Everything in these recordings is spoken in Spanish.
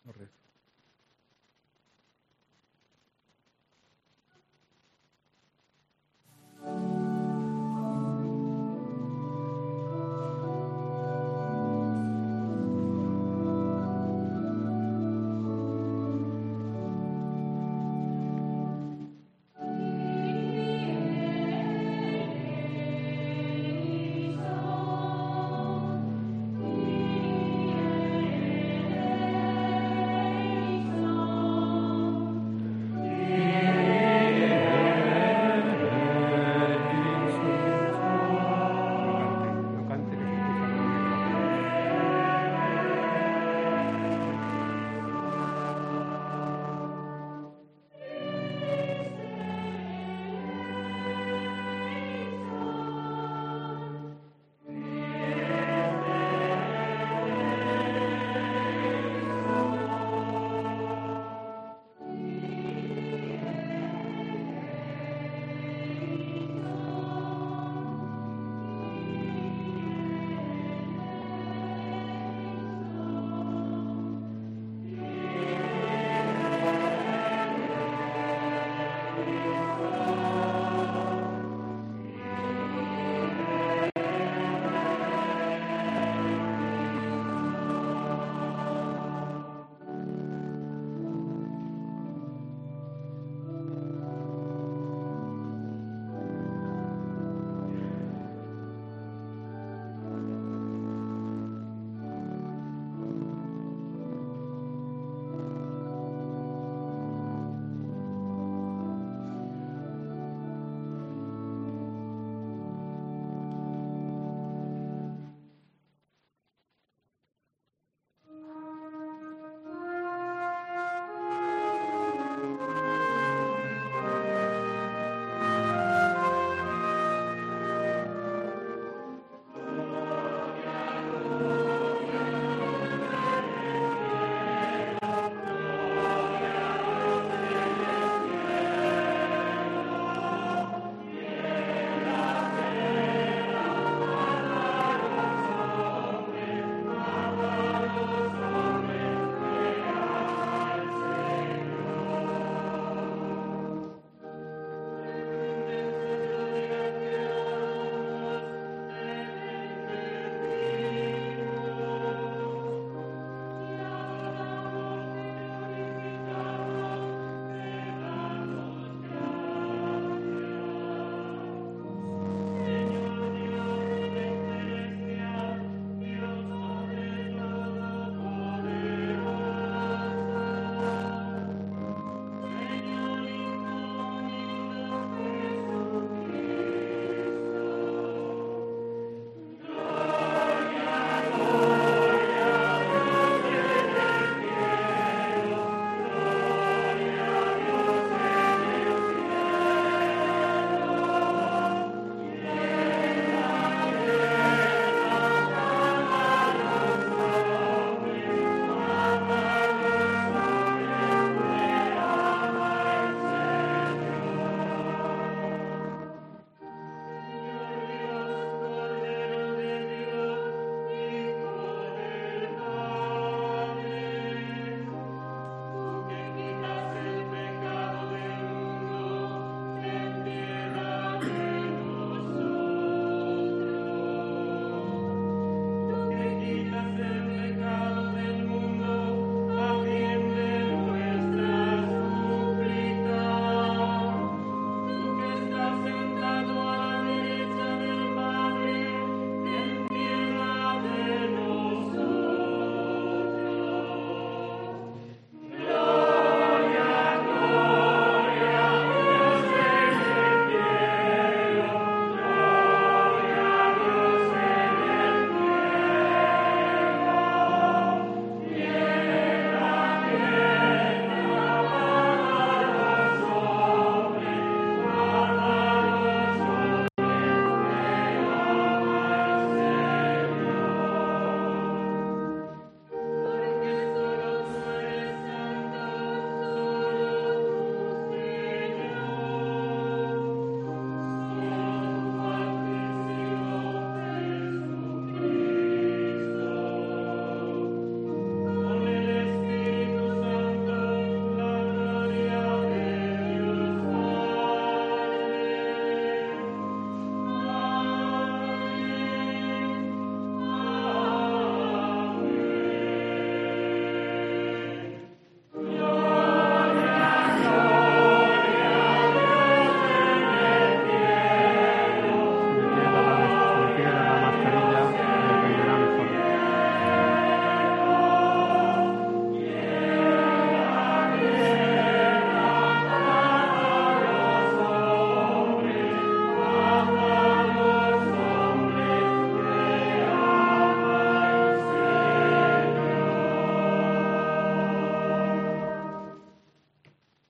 Correcto.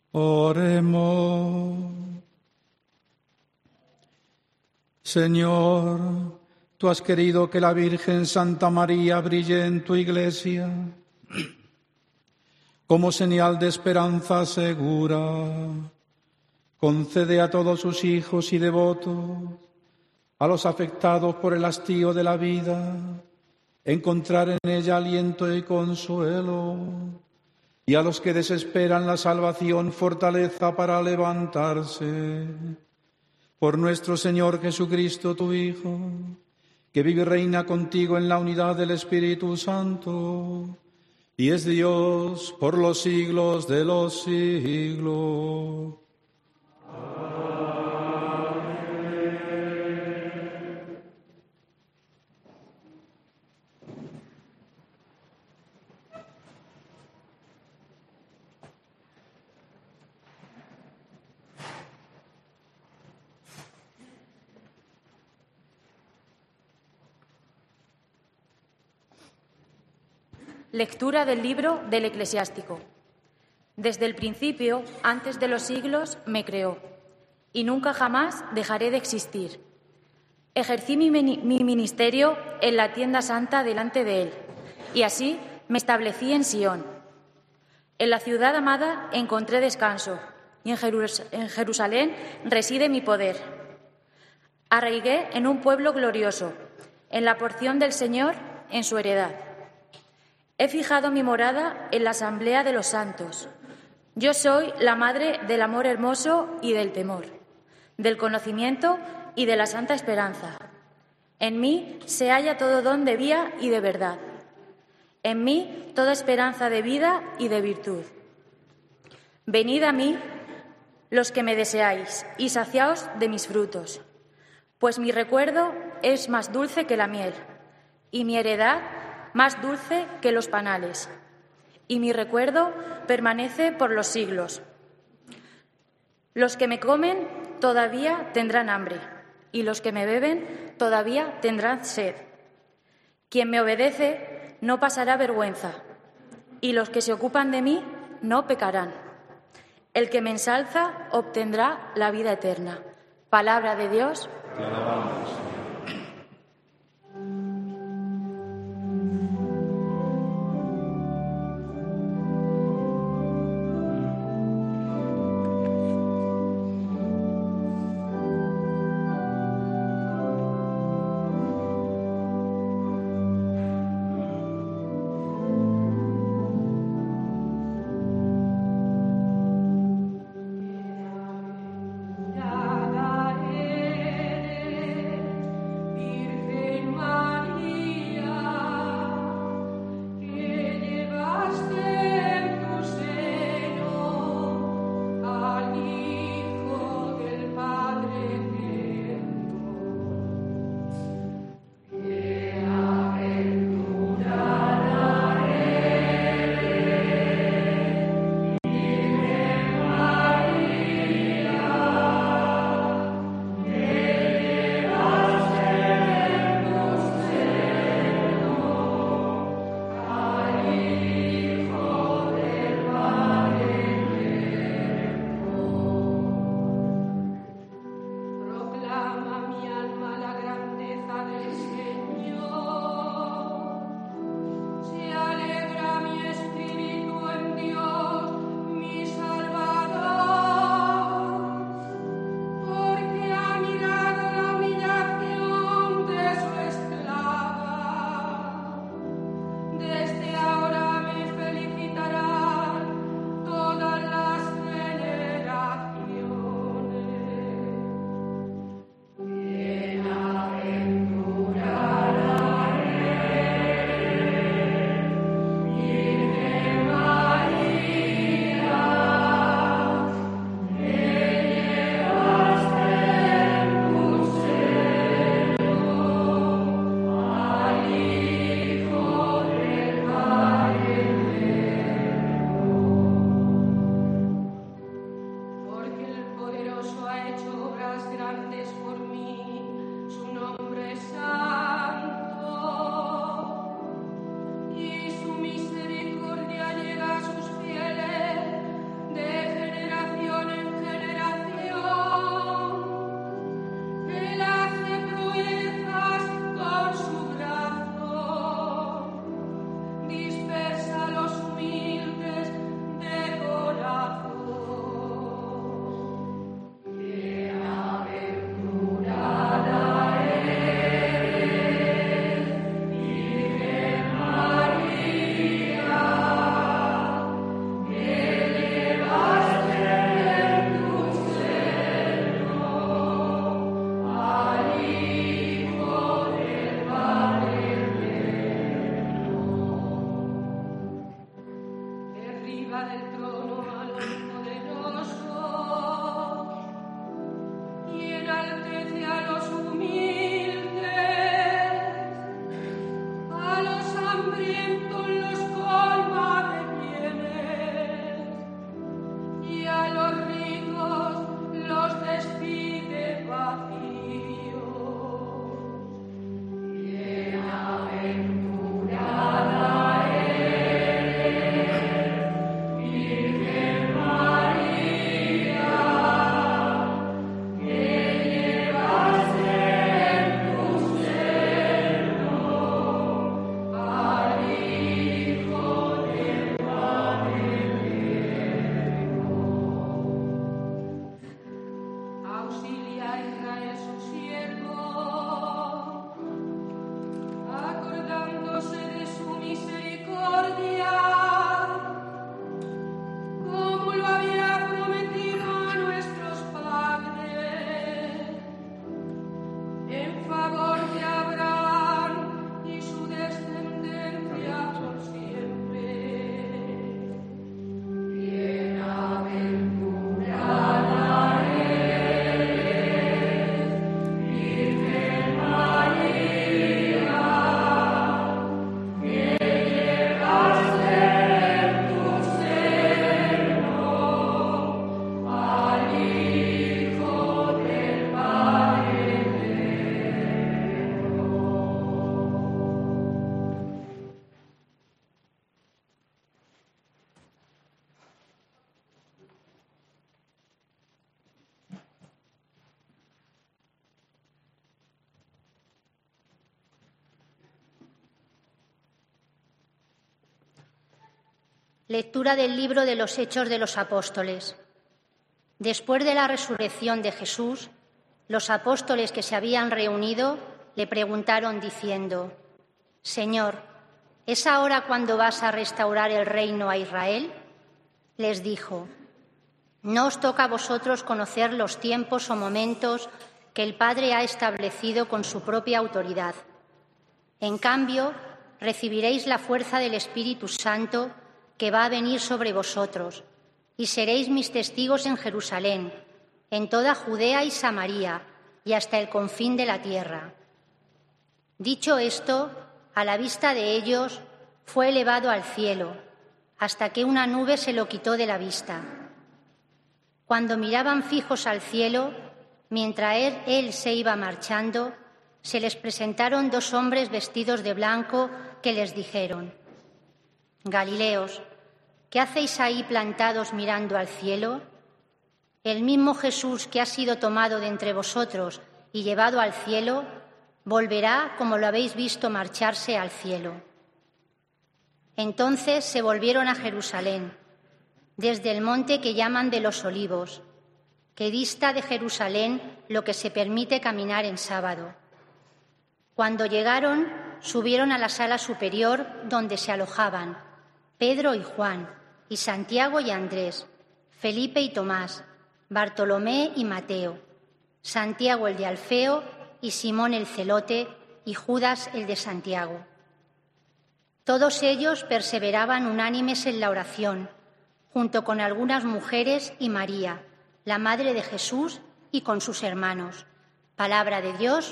Oremos. Señor, tú has querido que la Virgen Santa María brille en tu Iglesia como señal de esperanza segura. Concede a todos sus hijos y devotos, a los afectados por el hastío de la vida, encontrar en ella aliento y consuelo, y a los que desesperan la salvación, fortaleza para levantarse. Por nuestro Señor Jesucristo, tu Hijo, que vive y reina contigo en la unidad del Espíritu Santo, y es Dios por los siglos de los siglos. Lectura del libro del Eclesiástico. Desde el principio, antes de los siglos, me creó, y nunca jamás dejaré de existir. Ejercí mi ministerio en la tienda santa delante de él, y así me establecí en Sión. En la ciudad amada encontré descanso, y en Jerusalén reside mi poder. Arraigué en un pueblo glorioso, en la porción del Señor, en su heredad. He fijado mi morada en la asamblea de los santos. Yo soy la madre del amor hermoso y del temor, del conocimiento y de la santa esperanza. En mí se halla todo don de vía y de verdad. En mí toda esperanza de vida y de virtud. Venid a mí, los que me deseáis, y saciaos de mis frutos, pues mi recuerdo es más dulce que la miel, y mi heredad más dulce que los panales, y mi recuerdo permanece por los siglos. Los que me comen todavía tendrán hambre, y los que me beben todavía tendrán sed. Quien me obedece no pasará vergüenza, y los que se ocupan de mí no pecarán. El que me ensalza obtendrá la vida eterna. Palabra de Dios. Te alabamos. Lectura del libro de los Hechos de los Apóstoles. Después de la resurrección de Jesús, los apóstoles que se habían reunido le preguntaron diciendo: «Señor, ¿es ahora cuando vas a restaurar el reino a Israel?». Les dijo: «No os toca a vosotros conocer los tiempos o momentos que el Padre ha establecido con su propia autoridad. En cambio, recibiréis la fuerza del Espíritu Santo que va a venir sobre vosotros, y seréis mis testigos en Jerusalén, en toda Judea y Samaria, y hasta el confín de la tierra». Dicho esto, a la vista de ellos, fue elevado al cielo, hasta que una nube se lo quitó de la vista. Cuando miraban fijos al cielo, mientras él se iba marchando, se les presentaron dos hombres vestidos de blanco que les dijeron: «Galileos, ¿qué hacéis ahí plantados mirando al cielo? El mismo Jesús que ha sido tomado de entre vosotros y llevado al cielo, volverá como lo habéis visto marcharse al cielo». Entonces se volvieron a Jerusalén, desde el monte que llaman de los Olivos, que dista de Jerusalén lo que se permite caminar en sábado. Cuando llegaron, subieron a la sala superior donde se alojaban Pedro y Juan, y Santiago y Andrés, Felipe y Tomás, Bartolomé y Mateo, Santiago el de Alfeo y Simón el celote y Judas el de Santiago. Todos ellos perseveraban unánimes en la oración, junto con algunas mujeres y María, la madre de Jesús, y con sus hermanos. Palabra de Dios.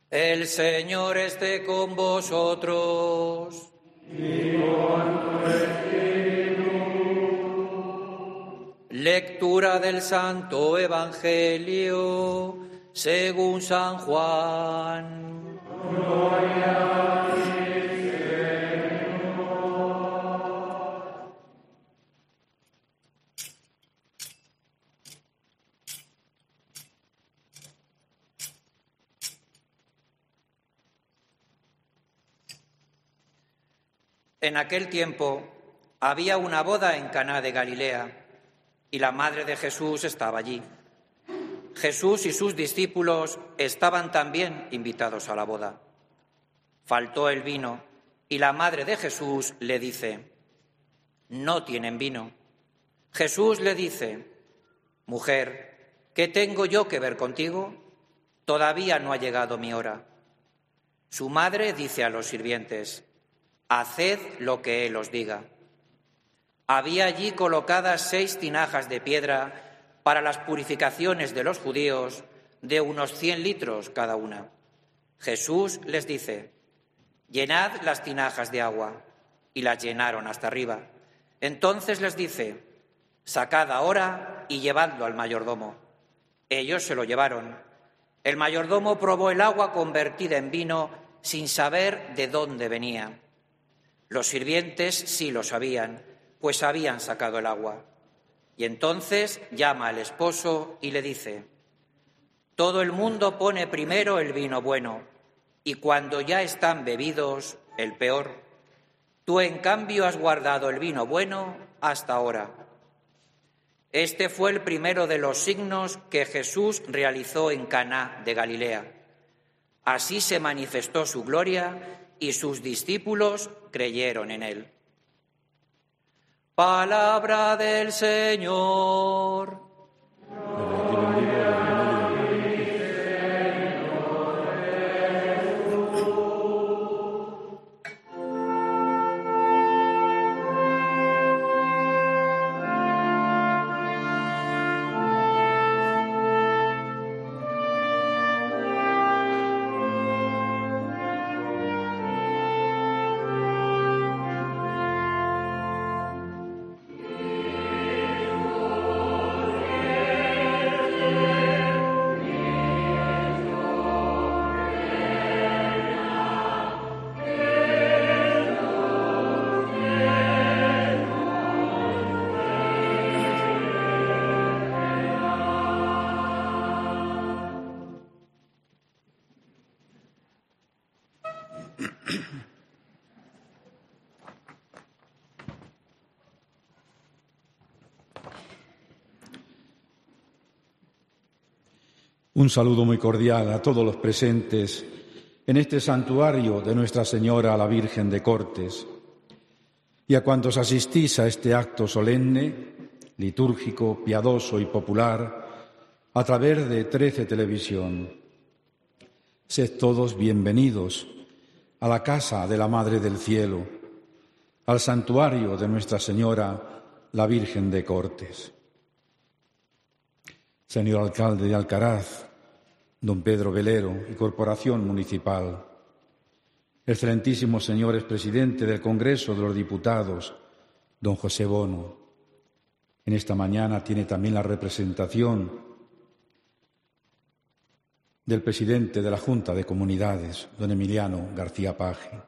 El Señor esté con vosotros. Y con tu espíritu. Lectura del Santo Evangelio según San Juan. Gloria a ti, Señor. En aquel tiempo había una boda en Caná de Galilea y la madre de Jesús estaba allí. Jesús y sus discípulos estaban también invitados a la boda. Faltó el vino y la madre de Jesús le dice: «No tienen vino». Jesús le dice: «Mujer, ¿qué tengo yo que ver contigo? Todavía no ha llegado mi hora». Su madre dice a los sirvientes: «Haced lo que él os diga». Había allí colocadas 6 tinajas de piedra para las purificaciones de los judíos, de unos 100 litros cada una. Jesús les dice: «Llenad las tinajas de agua», y las llenaron hasta arriba. Entonces les dice: «Sacad ahora y llevadlo al mayordomo». Ellos se lo llevaron. El mayordomo probó el agua convertida en vino sin saber de dónde venía. Los sirvientes sí lo sabían, pues habían sacado el agua. Y entonces llama al esposo y le dice: «Todo el mundo pone primero el vino bueno, y cuando ya están bebidos, el peor. Tú, en cambio, has guardado el vino bueno hasta ahora». Este fue el primero de los signos que Jesús realizó en Caná de Galilea. Así se manifestó su gloria y sus discípulos creyeron en él. Palabra del Señor. Un saludo muy cordial a todos los presentes en este santuario de Nuestra Señora la Virgen de Cortes y a cuantos asistís a este acto solemne, litúrgico, piadoso y popular a través de 13 Televisión. Sed todos bienvenidos a la casa de la Madre del Cielo, al santuario de Nuestra Señora la Virgen de Cortes. Señor alcalde de Alcaraz, don Pedro Velero y Corporación Municipal, excelentísimo señor expresidente del Congreso de los Diputados, don José Bono. En esta mañana tiene también la representación del presidente de la Junta de Comunidades, don Emiliano García Paje.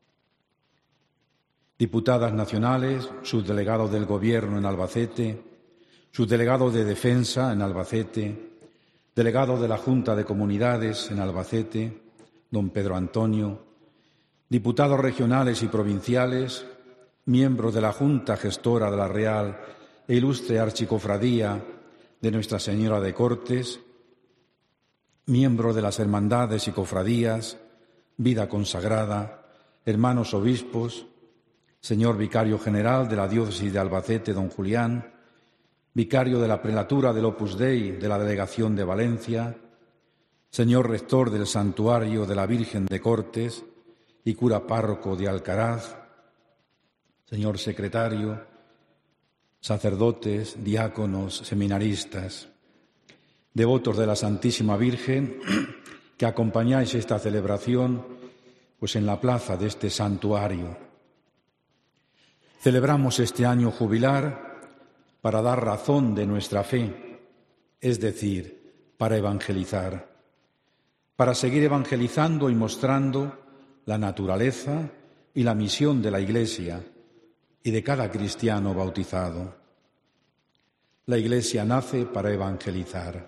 Diputadas nacionales, subdelegados del Gobierno en Albacete, subdelegado de Defensa en Albacete, delegado de la Junta de Comunidades en Albacete, don Pedro Antonio, diputados regionales y provinciales, miembros de la Junta Gestora de la Real e Ilustre Archicofradía de Nuestra Señora de Cortes, miembros de las hermandades y cofradías, vida consagrada, hermanos obispos, señor vicario general de la Diócesis de Albacete, don Julián, vicario de la prelatura del Opus Dei de la Delegación de Valencia, señor rector del Santuario de la Virgen de Cortes y cura párroco de Alcaraz, señor secretario, sacerdotes, diáconos, seminaristas, devotos de la Santísima Virgen que acompañáis esta celebración pues en la plaza de este santuario. Celebramos este año jubilar para dar razón de nuestra fe, es decir, para evangelizar, para seguir evangelizando y mostrando la naturaleza y la misión de la Iglesia y de cada cristiano bautizado. La Iglesia nace para evangelizar.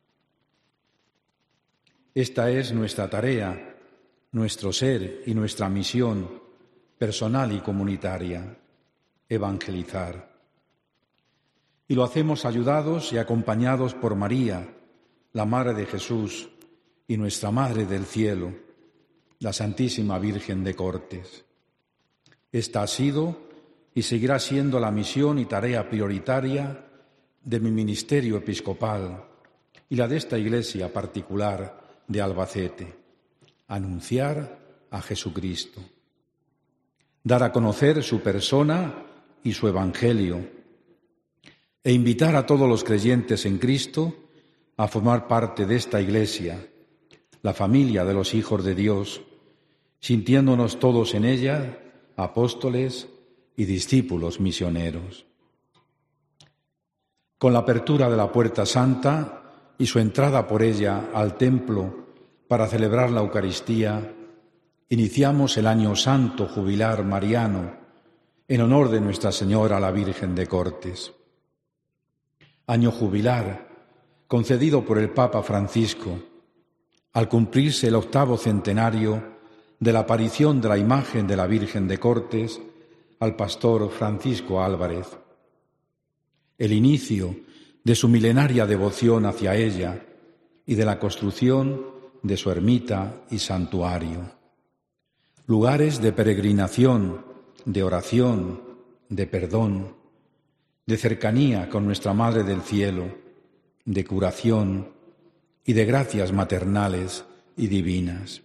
Esta es nuestra tarea, nuestro ser y nuestra misión personal y comunitaria, evangelizar. Y lo hacemos ayudados y acompañados por María, la Madre de Jesús, y nuestra Madre del Cielo, la Santísima Virgen de Cortes. Esta ha sido y seguirá siendo la misión y tarea prioritaria de mi ministerio episcopal y la de esta Iglesia particular de Albacete: anunciar a Jesucristo, dar a conocer su persona y su Evangelio, e invitar a todos los creyentes en Cristo a formar parte de esta Iglesia, la familia de los hijos de Dios, sintiéndonos todos en ella apóstoles y discípulos misioneros. Con la apertura de la Puerta Santa y su entrada por ella al templo para celebrar la Eucaristía, iniciamos el año santo jubilar mariano en honor de Nuestra Señora la Virgen de Cortes. Año jubilar concedido por el Papa Francisco al cumplirse el 8º centenario de la aparición de la imagen de la Virgen de Cortes al pastor Francisco Álvarez. El inicio de su milenaria devoción hacia ella y de la construcción de su ermita y santuario. Lugares de peregrinación, de oración, de perdón, de cercanía con nuestra Madre del Cielo, de curación y de gracias maternales y divinas.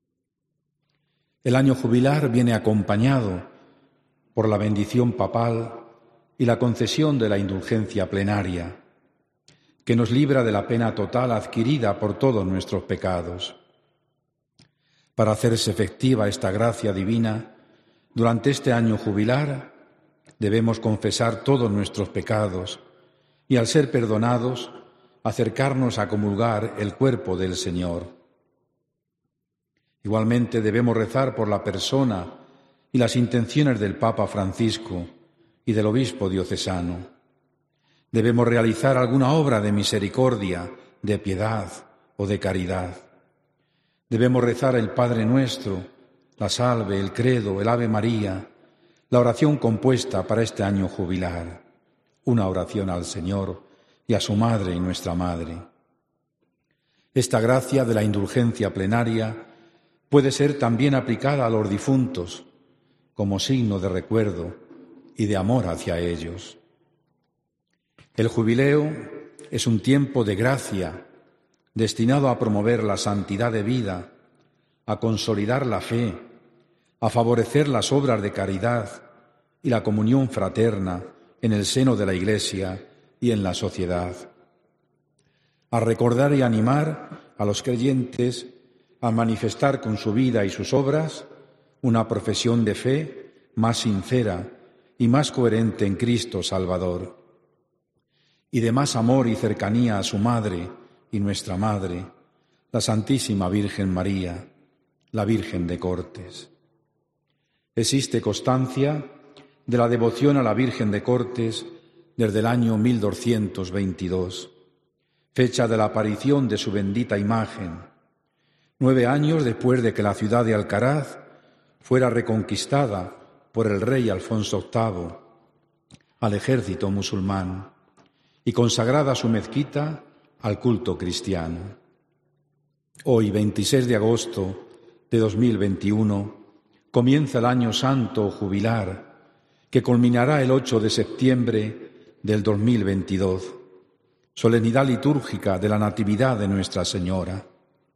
El año jubilar viene acompañado por la bendición papal y la concesión de la indulgencia plenaria, que nos libra de la pena total adquirida por todos nuestros pecados. Para hacerse efectiva esta gracia divina, durante este año jubilar debemos confesar todos nuestros pecados y, al ser perdonados, acercarnos a comulgar el cuerpo del Señor. Igualmente debemos rezar por la persona y las intenciones del Papa Francisco y del obispo diocesano. Debemos realizar alguna obra de misericordia, de piedad o de caridad. Debemos rezar el Padre Nuestro, la Salve, el Credo, el Ave María, la oración compuesta para este año jubilar, una oración al Señor y a su Madre y nuestra Madre. Esta gracia de la indulgencia plenaria puede ser también aplicada a los difuntos como signo de recuerdo y de amor hacia ellos. El jubileo es un tiempo de gracia destinado a promover la santidad de vida, a consolidar la fe, a favorecer las obras de caridad y la comunión fraterna en el seno de la Iglesia y en la sociedad, a recordar y animar a los creyentes a manifestar con su vida y sus obras una profesión de fe más sincera y más coherente en Cristo Salvador, y de más amor y cercanía a su Madre y nuestra Madre, la Santísima Virgen María, la Virgen de Cortes. Existe constancia de la devoción a la Virgen de Cortes desde el año 1222, fecha de la aparición de su bendita imagen, 9 años después de que la ciudad de Alcaraz fuera reconquistada por el rey Alfonso VIII al ejército musulmán y consagrada su mezquita al culto cristiano. Hoy, 26 de agosto de 2021, comienza el año santo jubilar, que culminará el 8 de septiembre del 2022, solemnidad litúrgica de la Natividad de Nuestra Señora.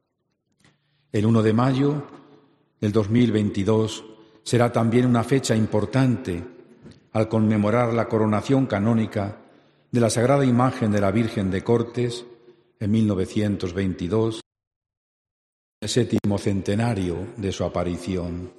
El 1 de mayo del 2022 será también una fecha importante al conmemorar la coronación canónica de la Sagrada Imagen de la Virgen de Cortes en 1922 el 7º centenario de su aparición.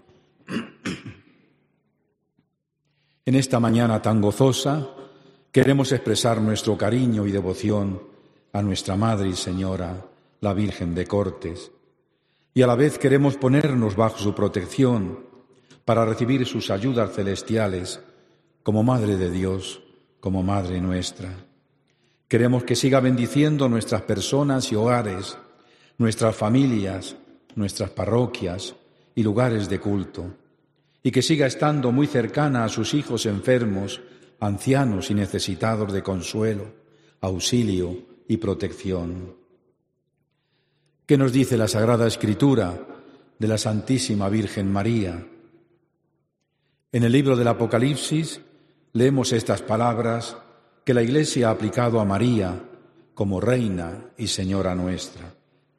En esta mañana tan gozosa queremos expresar nuestro cariño y devoción a nuestra Madre y Señora, la Virgen de Cortes, y a la vez queremos ponernos bajo su protección para recibir sus ayudas celestiales como Madre de Dios, como Madre nuestra. Queremos que siga bendiciendo nuestras personas y hogares, nuestras familias, nuestras parroquias y lugares de culto, y que siga estando muy cercana a sus hijos enfermos, ancianos y necesitados de consuelo, auxilio y protección. ¿Qué nos dice la Sagrada Escritura de la Santísima Virgen María? En el libro del Apocalipsis leemos estas palabras que la Iglesia ha aplicado a María como Reina y Señora nuestra.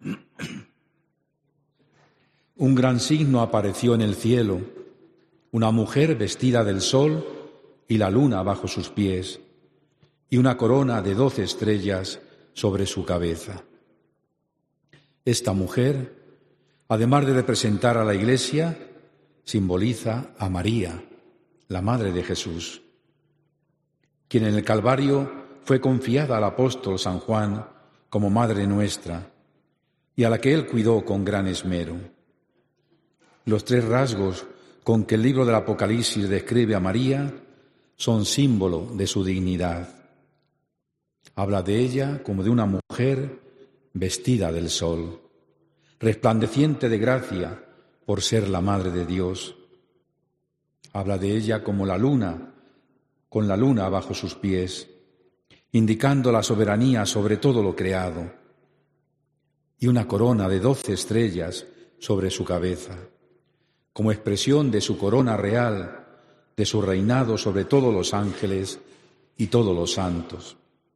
Un gran signo apareció en el cielo, una mujer vestida del sol y la luna bajo sus pies, y una corona de 12 estrellas sobre su cabeza. Esta mujer, además de representar a la Iglesia, simboliza a María, la Madre de Jesús, quien en el Calvario fue confiada al apóstol San Juan como Madre nuestra, y a la que él cuidó con gran esmero. Los 3 rasgos con que el libro del Apocalipsis describe a María son símbolo de su dignidad. Habla de ella como de una mujer vestida del sol, resplandeciente de gracia por ser la Madre de Dios. Habla de ella como la luna, con la luna bajo sus pies, indicando la soberanía sobre todo lo creado, y una corona de 12 estrellas sobre su cabeza, como expresión de su corona real, de su reinado sobre todos los ángeles y todos los santos.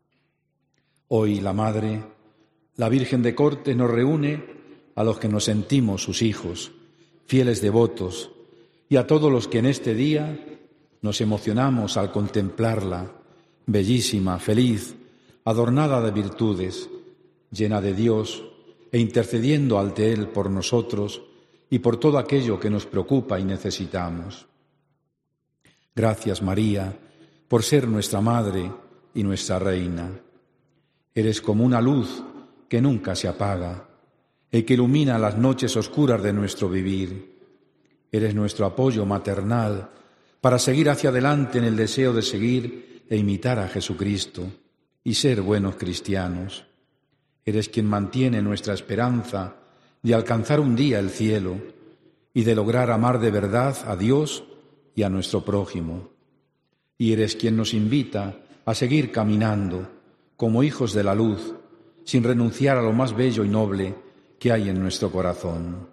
Hoy la Madre, la Virgen de Cortes, nos reúne a los que nos sentimos sus hijos, fieles devotos, y a todos los que en este día nos emocionamos al contemplarla, bellísima, feliz, adornada de virtudes, llena de Dios e intercediendo ante Él por nosotros y por todo aquello que nos preocupa y necesitamos. Gracias, María, por ser nuestra Madre y nuestra Reina. Eres como una luz que nunca se apaga y que ilumina las noches oscuras de nuestro vivir. Eres nuestro apoyo maternal para seguir hacia adelante en el deseo de seguir e imitar a Jesucristo y ser buenos cristianos. Eres quien mantiene nuestra esperanza de alcanzar un día el cielo y de lograr amar de verdad a Dios y a nuestro prójimo. Y eres quien nos invita a seguir caminando como hijos de la luz, sin renunciar a lo más bello y noble que hay en nuestro corazón.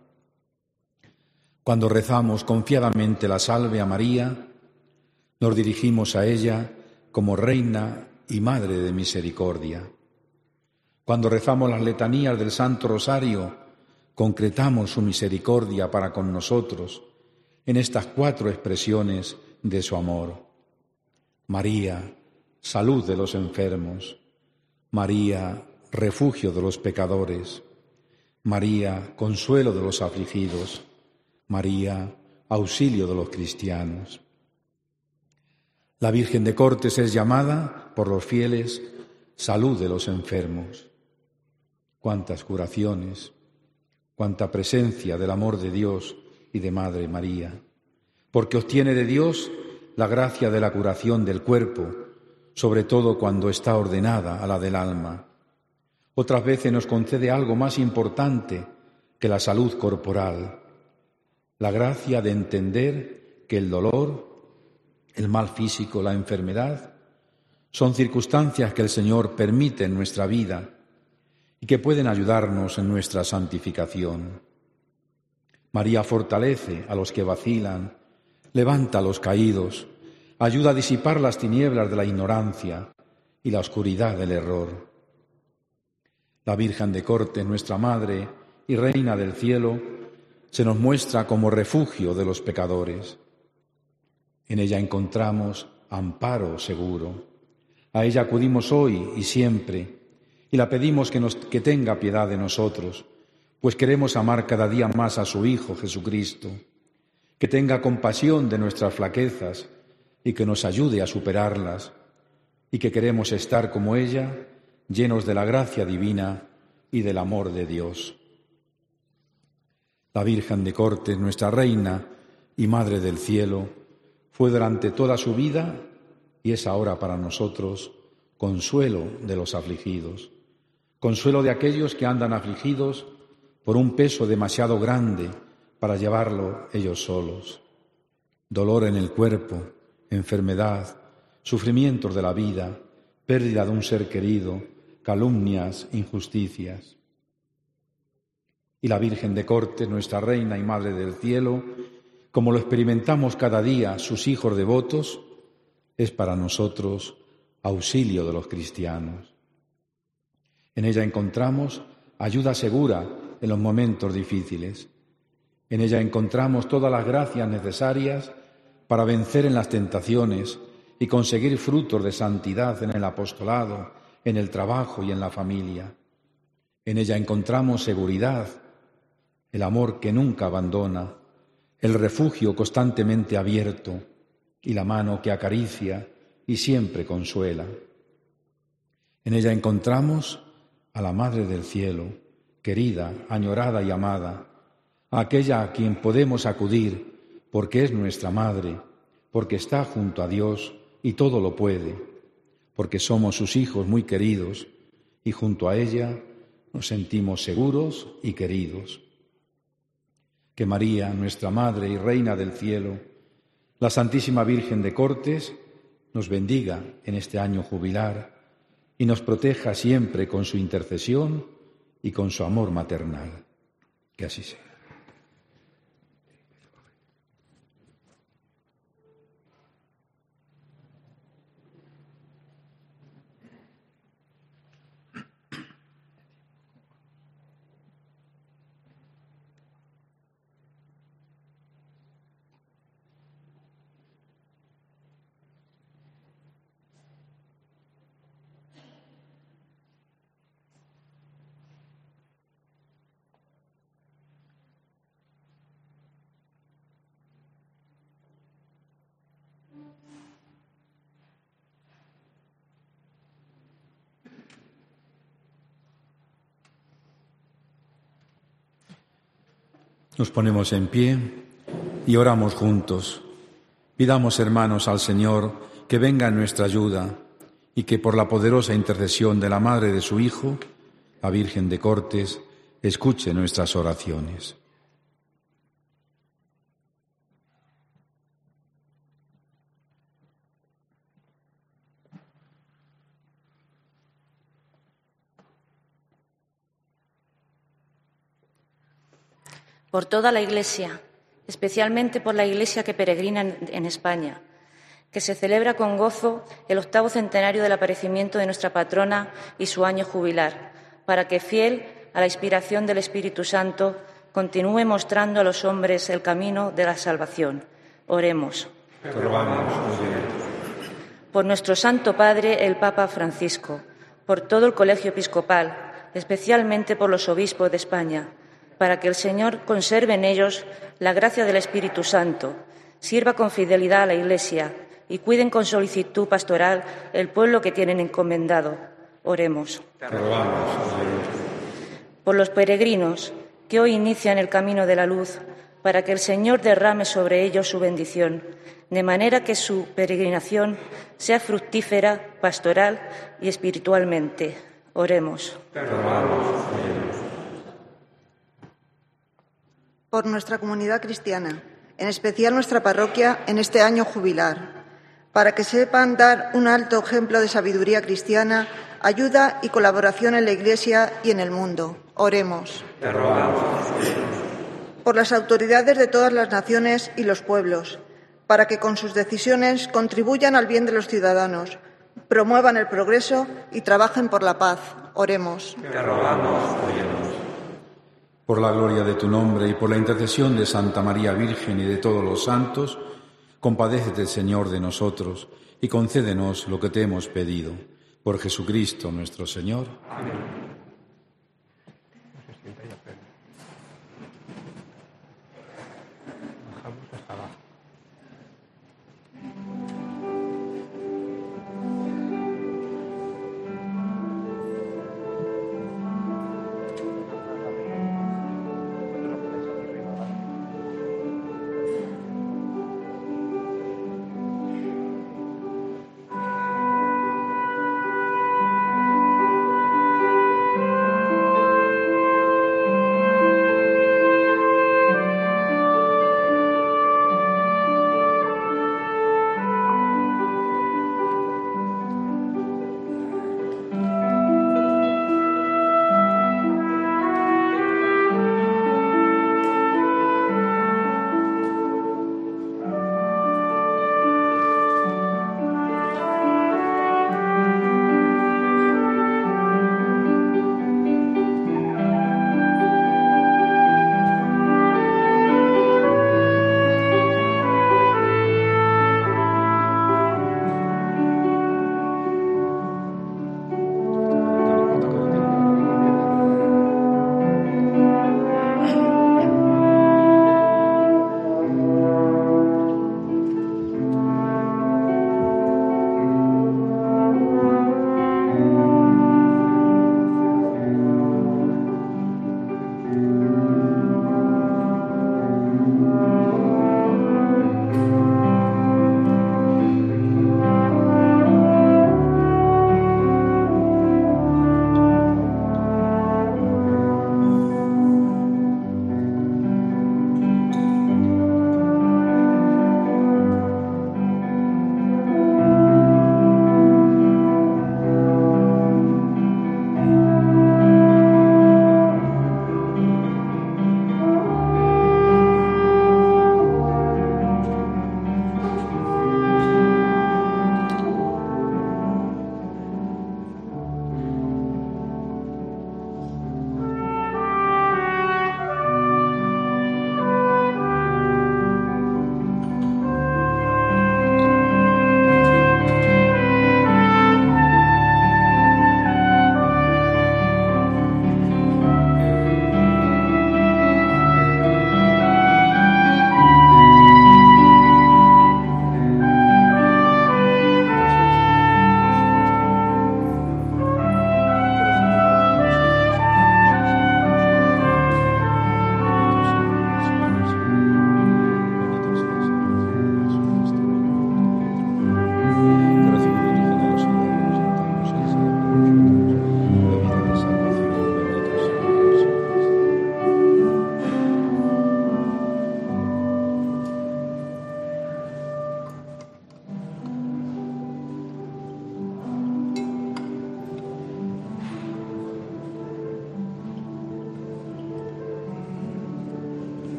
Cuando rezamos confiadamente la Salve a María, nos dirigimos a ella como Reina y Madre de Misericordia. Cuando rezamos las letanías del Santo Rosario, concretamos su misericordia para con nosotros en estas 4 expresiones de su amor. María, salud de los enfermos. María, refugio de los pecadores. María, consuelo de los afligidos. María, auxilio de los cristianos. La Virgen de Cortes es llamada por los fieles salud de los enfermos. Cuántas curaciones, cuánta presencia del amor de Dios y de Madre María, porque obtiene de Dios la gracia de la curación del cuerpo, sobre todo cuando está ordenada a la del alma. Otras veces nos concede algo más importante que la salud corporal, la gracia de entender que el dolor, el mal físico, la enfermedad, son circunstancias que el Señor permite en nuestra vida y que pueden ayudarnos en nuestra santificación. María fortalece a los que vacilan, levanta a los caídos, ayuda a disipar las tinieblas de la ignorancia y la oscuridad del error. La Virgen de Cortes, nuestra Madre y Reina del cielo, se nos muestra como refugio de los pecadores. En ella encontramos amparo seguro. A ella acudimos hoy y siempre, y la pedimos que tenga piedad de nosotros, pues queremos amar cada día más a su Hijo Jesucristo, que tenga compasión de nuestras flaquezas y que nos ayude a superarlas, y que queremos estar como ella, llenos de la gracia divina y del amor de Dios. La Virgen de Cortes, nuestra Reina y Madre del Cielo, fue durante toda su vida y es ahora para nosotros consuelo de los afligidos, consuelo de aquellos que andan afligidos por un peso demasiado grande para llevarlo ellos solos. Dolor en el cuerpo, enfermedad, sufrimientos de la vida, pérdida de un ser querido, calumnias, injusticias. Y la Virgen de Cortes, nuestra Reina y Madre del Cielo, como lo experimentamos cada día sus hijos devotos, es para nosotros auxilio de los cristianos. En ella encontramos ayuda segura en los momentos difíciles. En ella encontramos todas las gracias necesarias para vencer en las tentaciones y conseguir frutos de santidad en el apostolado, en el trabajo y en la familia. En ella encontramos seguridad, el amor que nunca abandona, el refugio constantemente abierto y la mano que acaricia y siempre consuela. En ella encontramos a la Madre del Cielo, querida, añorada y amada, a aquella a quien podemos acudir porque es nuestra Madre, porque está junto a Dios y todo lo puede, porque somos sus hijos muy queridos y junto a ella nos sentimos seguros y queridos. Que María, nuestra Madre y Reina del Cielo, la Santísima Virgen de Cortes, nos bendiga en este año jubilar y nos proteja siempre con su intercesión y con su amor maternal. Que así sea. Nos ponemos en pie y oramos juntos. Pidamos, hermanos, al Señor que venga en nuestra ayuda y que por la poderosa intercesión de la Madre de su Hijo, la Virgen de Cortes, escuche nuestras oraciones. Por toda la Iglesia, especialmente por la Iglesia que peregrina en España, que se celebra con gozo el 8º centenario del aparecimiento de nuestra patrona y su año jubilar, para que, fiel a la inspiración del Espíritu Santo, continúe mostrando a los hombres el camino de la salvación. Oremos. Te rogamos, por nuestro Santo Padre, el Papa Francisco, por todo el Colegio Episcopal, especialmente por los obispos de España, para que el Señor conserve en ellos la gracia del Espíritu Santo, sirva con fidelidad a la Iglesia y cuiden con solicitud pastoral el pueblo que tienen encomendado. Oremos. te rogamos, Por los peregrinos que hoy inician el camino de la luz, para que el Señor derrame sobre ellos su bendición, de manera que su peregrinación sea fructífera, pastoral y espiritualmente. Oremos. te rogamos, por nuestra comunidad cristiana, en especial nuestra parroquia en este año jubilar, para que sepan dar un alto ejemplo de sabiduría cristiana, ayuda y colaboración en la Iglesia y en el mundo. Oremos. te rogamos, Por las autoridades de todas las naciones y los pueblos, para que con sus decisiones contribuyan al bien de los ciudadanos, promuevan el progreso y trabajen por la paz. Oremos. te rogamos, por la gloria de tu nombre y por la intercesión de Santa María Virgen y de todos los santos, compadécete, Señor, de nosotros y concédenos lo que te hemos pedido. Por Jesucristo nuestro Señor. Amén.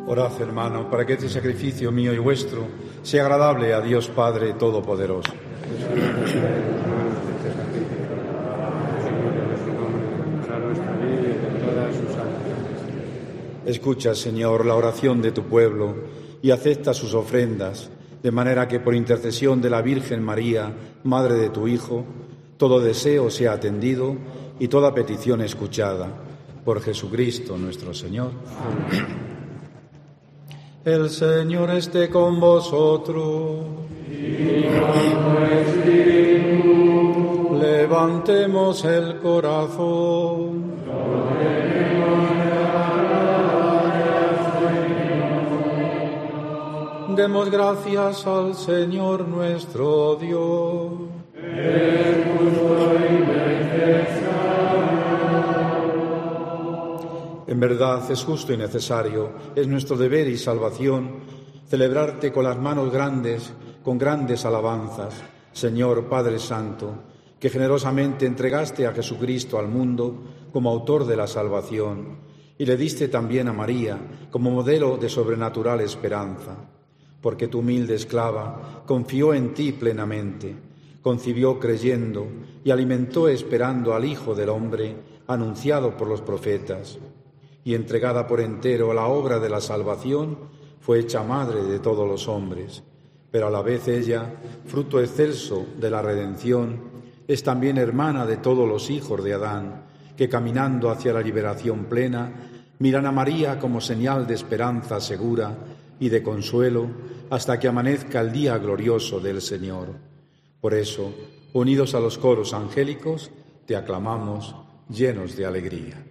Orad, hermanos, para que este sacrificio mío y vuestro sea agradable a Dios Padre Todopoderoso. Escucha, Señor, la oración de tu pueblo y acepta sus ofrendas, de manera que por intercesión de la Virgen María, Madre de tu Hijo, todo deseo sea atendido y toda petición escuchada. Por Jesucristo nuestro Señor. El Señor esté con vosotros. Y con tu espíritu. Levantemos el corazón. Demos gracias al Señor nuestro Dios. Es justo y necesario. En verdad es justo y necesario, es nuestro deber y salvación celebrarte con las manos grandes, con grandes alabanzas, Señor Padre Santo, que generosamente entregaste a Jesucristo al mundo como autor de la salvación y le diste también a María como modelo de sobrenatural esperanza, porque tu humilde esclava confió en ti plenamente, concibió creyendo y alimentó esperando al Hijo del Hombre anunciado por los profetas, y entregada por entero a la obra de la salvación, fue hecha madre de todos los hombres. Pero a la vez ella, fruto excelso de la redención, es también hermana de todos los hijos de Adán, que caminando hacia la liberación plena, miran a María como señal de esperanza segura y de consuelo hasta que amanezca el día glorioso del Señor. Por eso, unidos a los coros angélicos, te aclamamos llenos de alegría.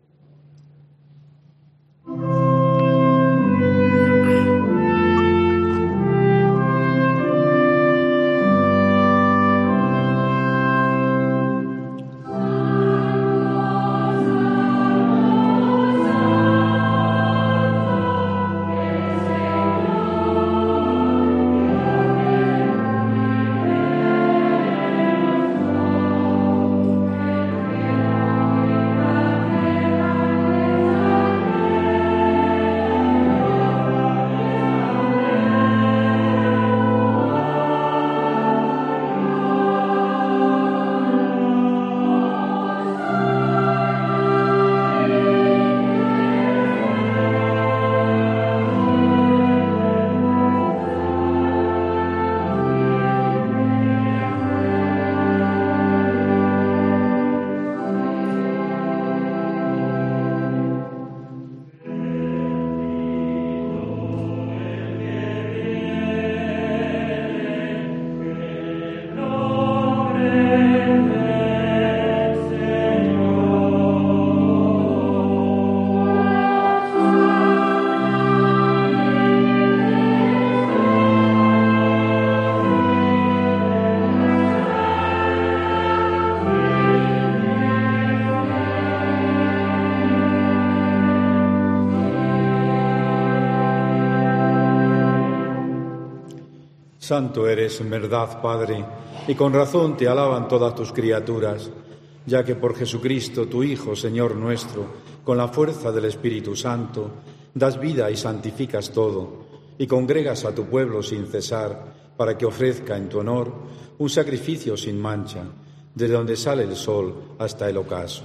Santo eres en verdad, Padre, y con razón te alaban todas tus criaturas, ya que por Jesucristo, tu Hijo, Señor nuestro, con la fuerza del Espíritu Santo, das vida y santificas todo, y congregas a tu pueblo sin cesar, para que ofrezca en tu honor un sacrificio sin mancha, desde donde sale el sol hasta el ocaso.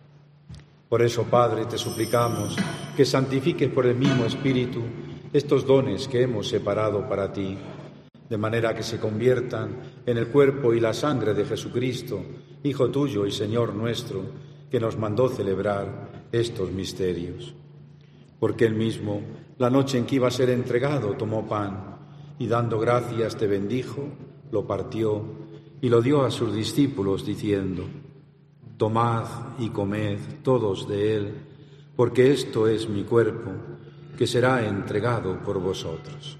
Por eso, Padre, te suplicamos que santifiques por el mismo Espíritu estos dones que hemos separado para ti, de manera que se conviertan en el cuerpo y la sangre de Jesucristo, Hijo tuyo y Señor nuestro, que nos mandó celebrar estos misterios. Porque él mismo, la noche en que iba a ser entregado, tomó pan y dando gracias te bendijo, lo partió y lo dio a sus discípulos diciendo: Tomad y comed todos de él, porque esto es mi cuerpo, que será entregado por vosotros.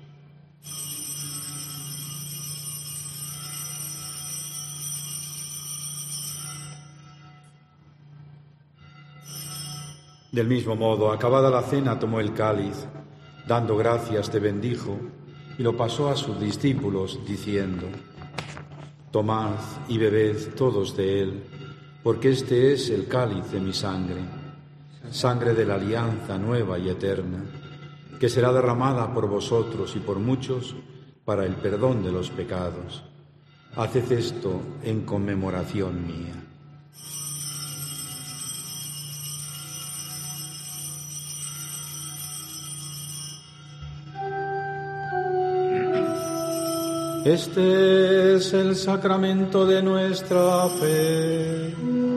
Del mismo modo, acabada la cena, tomó el cáliz, dando gracias te bendijo, y lo pasó a sus discípulos, diciendo: Tomad y bebed todos de él, porque este es el cáliz de mi sangre, sangre de la alianza nueva y eterna, que será derramada por vosotros y por muchos para el perdón de los pecados. Haced esto en conmemoración mía. Este es el sacramento de nuestra fe.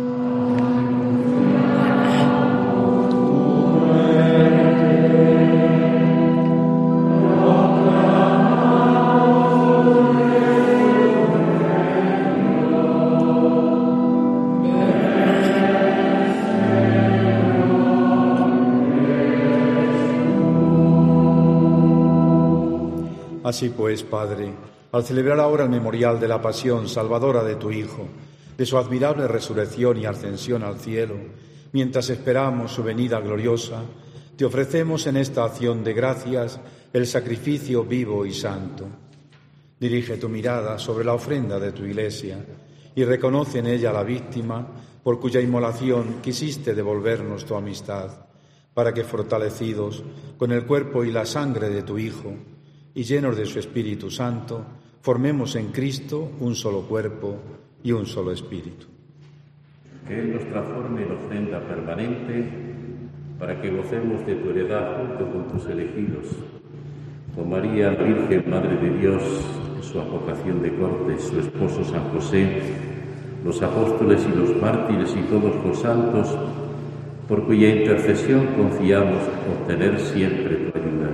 Así pues, Padre, al celebrar ahora el memorial de la pasión salvadora de tu Hijo, de su admirable resurrección y ascensión al cielo, mientras esperamos su venida gloriosa, te ofrecemos en esta acción de gracias el sacrificio vivo y santo. Dirige tu mirada sobre la ofrenda de tu Iglesia y reconoce en ella la víctima por cuya inmolación quisiste devolvernos tu amistad, para que fortalecidos con el cuerpo y la sangre de tu Hijo y llenos de su Espíritu Santo, formemos en Cristo un solo cuerpo y un solo espíritu. Que Él nos transforme en ofrenda permanente para que gocemos de tu heredad junto con tus elegidos. Con María, Virgen, Madre de Dios, su advocación de corte, su esposo San José, los apóstoles y los mártires y todos los santos, por cuya intercesión confiamos obtener siempre tu ayuda.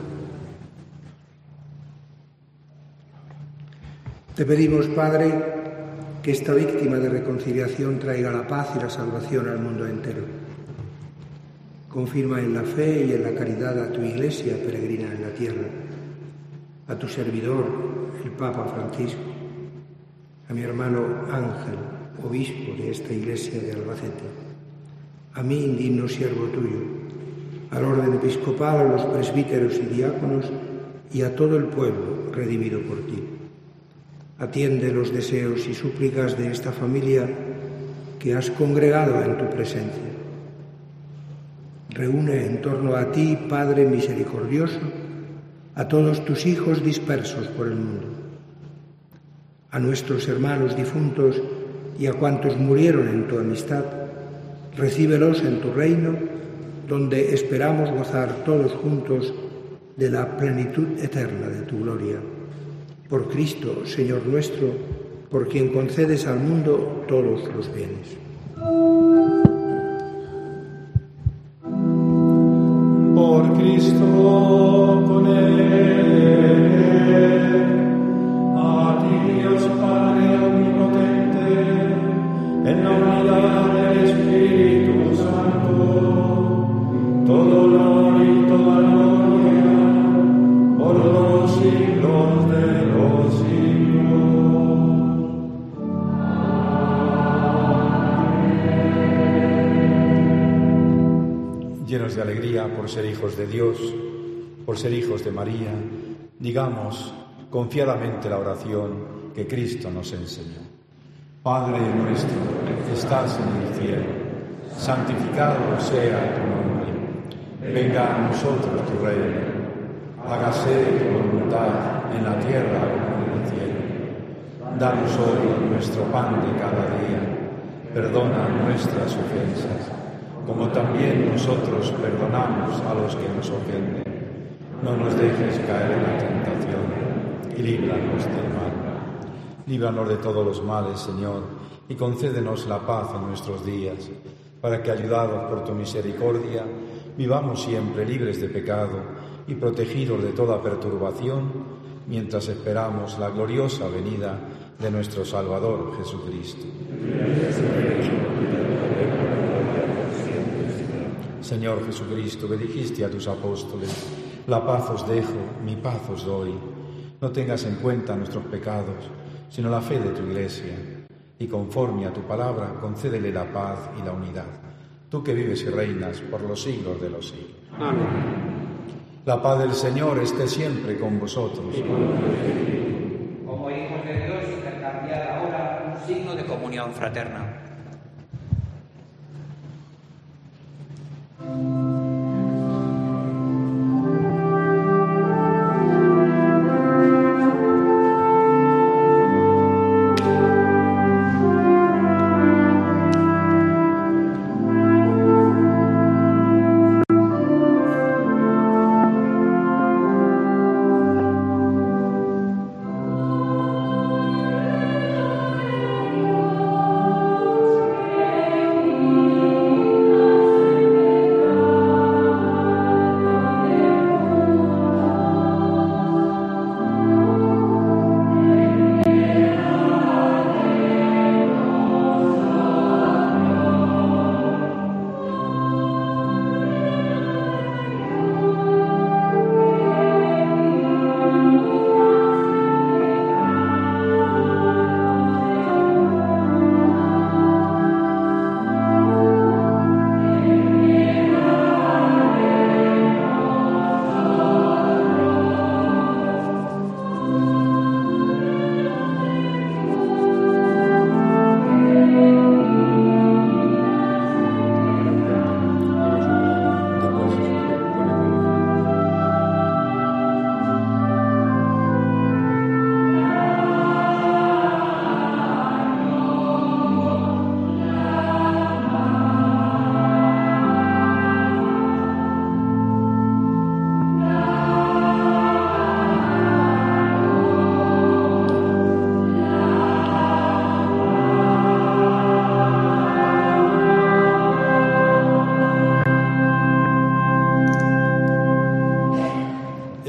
Te pedimos, Padre, que esta víctima de reconciliación traiga la paz y la salvación al mundo entero. Confirma en la fe y en la caridad a tu Iglesia peregrina en la tierra, a tu servidor, el Papa Francisco, a mi hermano Ángel, obispo de esta Iglesia de Albacete, a mí, indigno siervo tuyo, al orden episcopal, a los presbíteros y diáconos y a todo el pueblo redimido por ti. Atiende los deseos y súplicas de esta familia que has congregado en tu presencia. Reúne en torno a ti, Padre misericordioso, a todos tus hijos dispersos por el mundo, a nuestros hermanos difuntos y a cuantos murieron en tu amistad. Recíbelos en tu reino, donde esperamos gozar todos juntos de la plenitud eterna de tu gloria. Por Cristo, Señor nuestro, por quien concedes al mundo todos los bienes. Por Cristo, con Él, a ti Dios Padre omnipotente, en la unidad del Espíritu Santo, todo honor y toda gloria, por los siglos de los siglos. Llenos de alegría por ser hijos de Dios, por ser hijos de María, digamos confiadamente la oración que Cristo nos enseñó. Padre nuestro, que estás en el cielo, santificado sea tu nombre. Venga a nosotros tu reino. Hágase tu voluntad en la tierra como en el cielo. Danos hoy nuestro pan de cada día. Perdona nuestras ofensas, como también nosotros perdonamos a los que nos ofenden. No nos dejes caer en la tentación y líbranos del mal. Líbranos de todos los males, Señor, y concédenos la paz en nuestros días, para que, ayudados por tu misericordia, vivamos siempre libres de pecado y protegidos de toda perturbación, mientras esperamos la gloriosa venida de nuestro Salvador Jesucristo. Señor Jesucristo, que dijiste a tus apóstoles: la paz os dejo, mi paz os doy. No tengas en cuenta nuestros pecados, sino la fe de tu Iglesia, y conforme a tu palabra, concédele la paz y la unidad, tú que vives y reinas por los siglos de los siglos. Amén. La paz del Señor esté siempre con vosotros. Como hijos de Dios, intercambiad ahora un signo de comunión fraterna.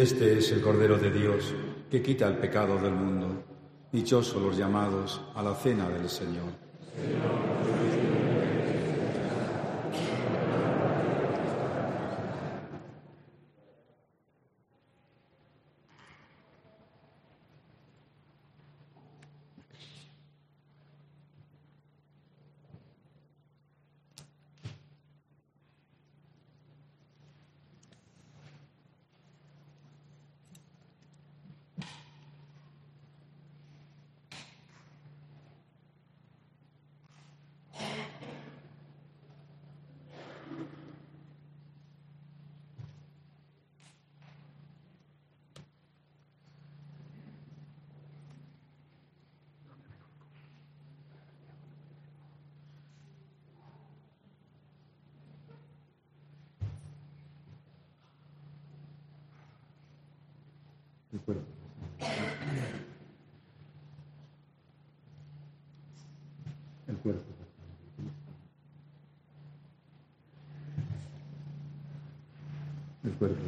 Este es el Cordero de Dios, que quita el pecado del mundo. Dichosos los llamados a la cena del Señor. El cuerpo. El cuerpo. El cuerpo.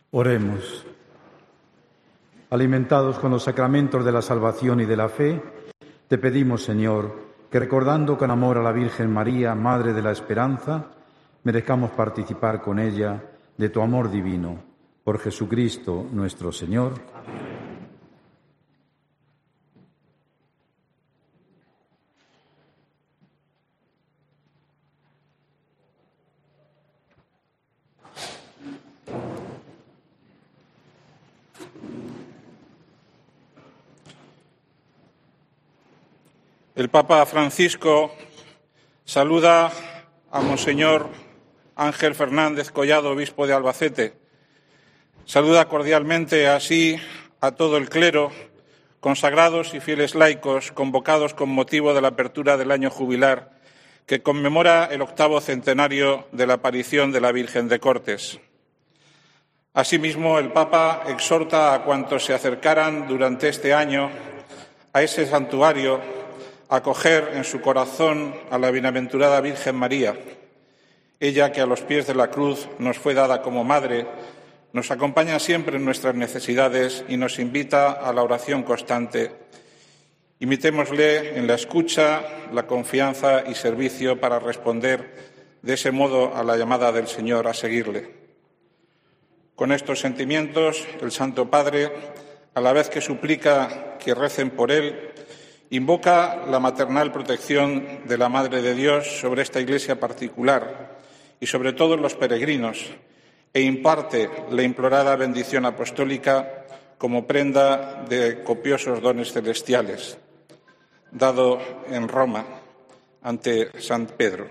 Oremos. Alimentados con los sacramentos de la salvación y de la fe, te pedimos, Señor, que recordando con amor a la Virgen María, Madre de la Esperanza, merezcamos participar con ella de tu amor divino. Por Jesucristo nuestro Señor. El Papa Francisco saluda a Monseñor Ángel Fernández Collado, obispo de Albacete. Saluda cordialmente así a todo el clero, consagrados y fieles laicos convocados con motivo de la apertura del año jubilar que conmemora el 8º centenario de la aparición de la Virgen de Cortes. Asimismo, el Papa exhorta a cuantos se acercaran durante este año a ese santuario a acoger en su corazón a la bienaventurada Virgen María, ella que a los pies de la cruz nos fue dada como madre, nos acompaña siempre en nuestras necesidades y nos invita a la oración constante. Imitémosle en la escucha, la confianza y servicio para responder de ese modo a la llamada del Señor a seguirle. Con estos sentimientos, el Santo Padre, a la vez que suplica que recen por él, invoca la maternal protección de la Madre de Dios sobre esta Iglesia particular y sobre todos los peregrinos e imparte la implorada bendición apostólica como prenda de copiosos dones celestiales, dado en Roma ante San Pedro.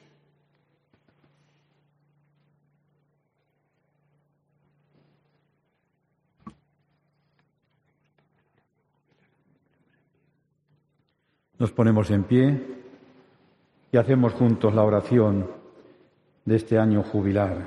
Nos ponemos en pie y hacemos juntos la oración de este año jubilar.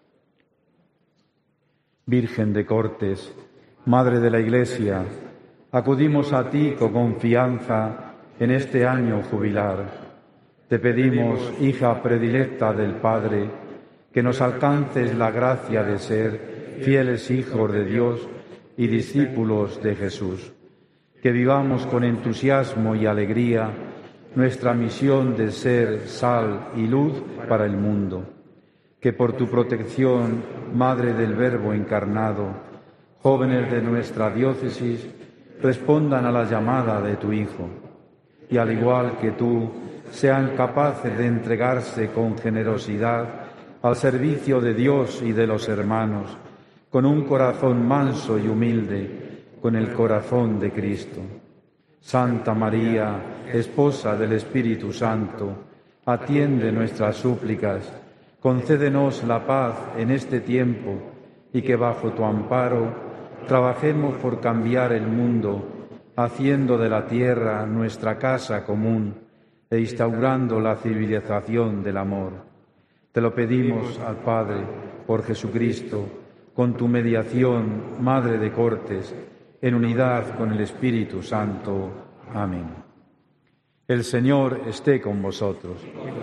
Virgen de Cortes, Madre de la Iglesia, acudimos a ti con confianza en este año jubilar. Te pedimos, hija predilecta del Padre, que nos alcances la gracia de ser fieles hijos de Dios y discípulos de Jesús. Que vivamos con entusiasmo y alegría nuestra misión de ser sal y luz para el mundo. Que por tu protección, Madre del Verbo encarnado, jóvenes de nuestra diócesis respondan a la llamada de tu Hijo y, al igual que tú, sean capaces de entregarse con generosidad al servicio de Dios y de los hermanos, con un corazón manso y humilde, con el corazón de Cristo. Santa María, Esposa del Espíritu Santo, atiende nuestras súplicas, concédenos la paz en este tiempo y que bajo tu amparo trabajemos por cambiar el mundo, haciendo de la tierra nuestra casa común e instaurando la civilización del amor. Te lo pedimos al Padre por Jesucristo, con tu mediación, Madre de Cortes, en unidad con el Espíritu Santo. Amén. El Señor esté con vosotros.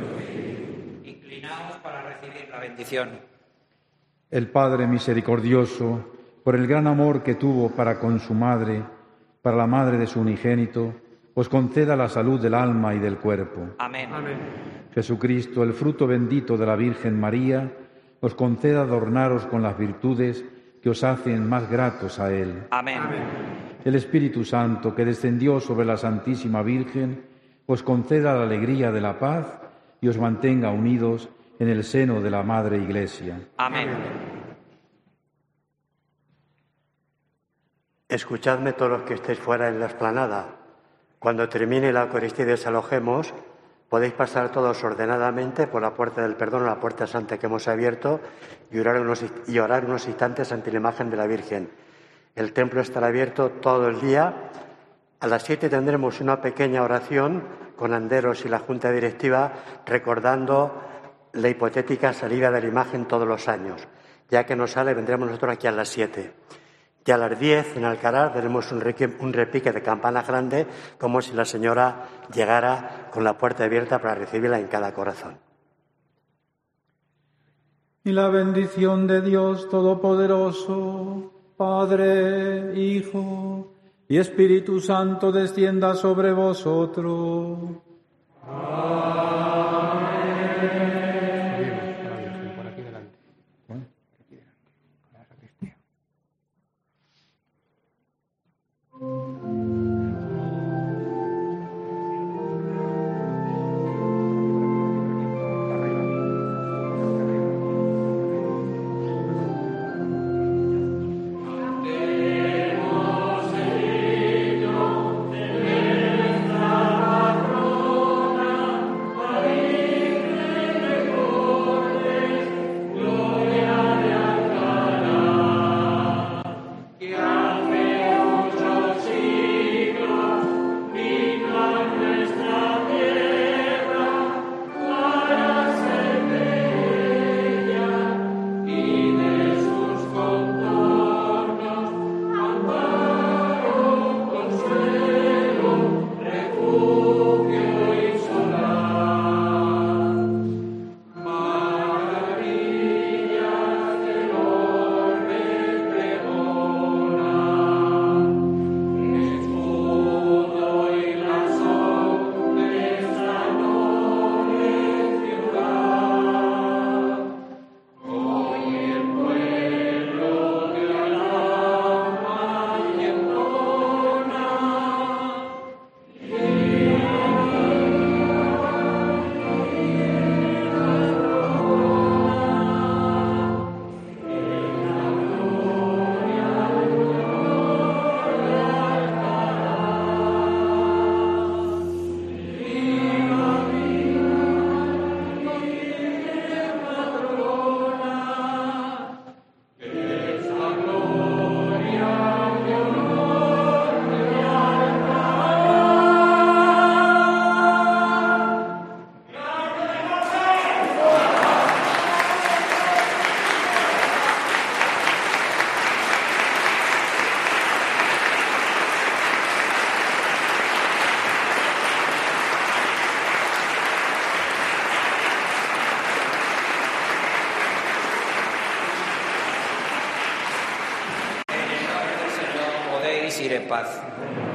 Inclinaos para recibir la bendición. El Padre misericordioso, por el gran amor que tuvo para con su madre, para la madre de su unigénito, os conceda la salud del alma y del cuerpo. Amén. Amén. Jesucristo, el fruto bendito de la Virgen María, os conceda adornaros con las virtudes que os hacen más gratos a Él. Amén. El Espíritu Santo, que descendió sobre la Santísima Virgen, os conceda la alegría de la paz y os mantenga unidos en el seno de la Madre Iglesia. Amén. Escuchadme todos los que estéis fuera en la explanada. Cuando termine la Eucaristía y desalojemos, podéis pasar todos ordenadamente por la puerta del perdón, la puerta santa que hemos abierto, y orar unos instantes ante la imagen de la Virgen. El templo estará abierto todo el día. A las 7 tendremos una pequeña oración con Anderos y la Junta Directiva, recordando la hipotética salida de la imagen todos los años. Ya que no sale, vendremos nosotros aquí a las 7. Y a las 10 en Alcaraz daremos un repique de campanas grande, como si la Señora llegara con la puerta abierta para recibirla en cada corazón. Y la bendición de Dios Todopoderoso, Padre, Hijo y Espíritu Santo descienda sobre vosotros. Ir en paz.